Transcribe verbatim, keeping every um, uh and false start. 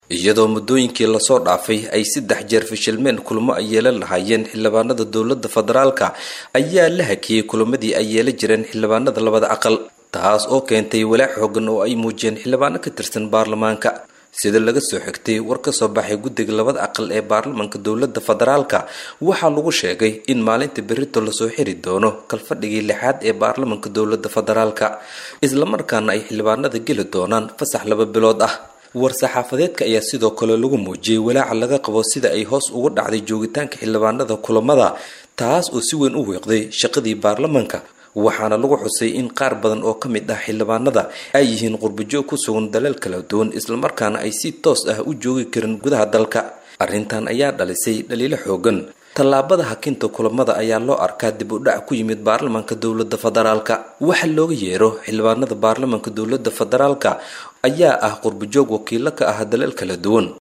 iyadoo muddooyinkii la soo dhaafay ay saddex jeer fashilmeen kulamo ay yeelan lahaayeen xildhibaanada dowladda federaalka ayaa la hakiyay kulamadii ay yeelan jireen xildhibaanada labada aqal taas oo keentay walaac xooggan oo ay muujiyeen xildhibaano ka tirsan baarlamaanka sida laga soo xigtay war ka soo baxay guddiga labada aqal ee baarlamaanka dowladda federaalka waxaa lagu sheegay in maalinta berrito la soo xiri doono kalfadhigii lixaad ee baarlamaanka dowladda federaalka isla markaana ay xildhibaanada geli doonaan fasax laba bilood ah war-saxaafadeedka ayaa sidoo kale lagu muujiyay walaaca laga qabo sida ay hoos ugu dhacday joogitaanka xildhibaanada kulamada taas oo si weyn u weeqday shaqadii baarlamaanka waxaana lagu xusay in qaar badan oo ka mid ah xildhibaanada ay yihiin qurbajoog ku sugan dalal kala duwan isla markaana ay si toos ah u joogi karin gudaha dalka arrintan ayaa dhalisay dhaliilo xoogan tallaabada hakinta kulamada ayaa loo arkaa dib u dhac ku yimid baarlamaanka dowladda federaalka waxa looga yeero xildhibaanada baarlamaanka dowladda federaalka ayaa ah qurbajoog wakiilo ka ah dalal kala duwan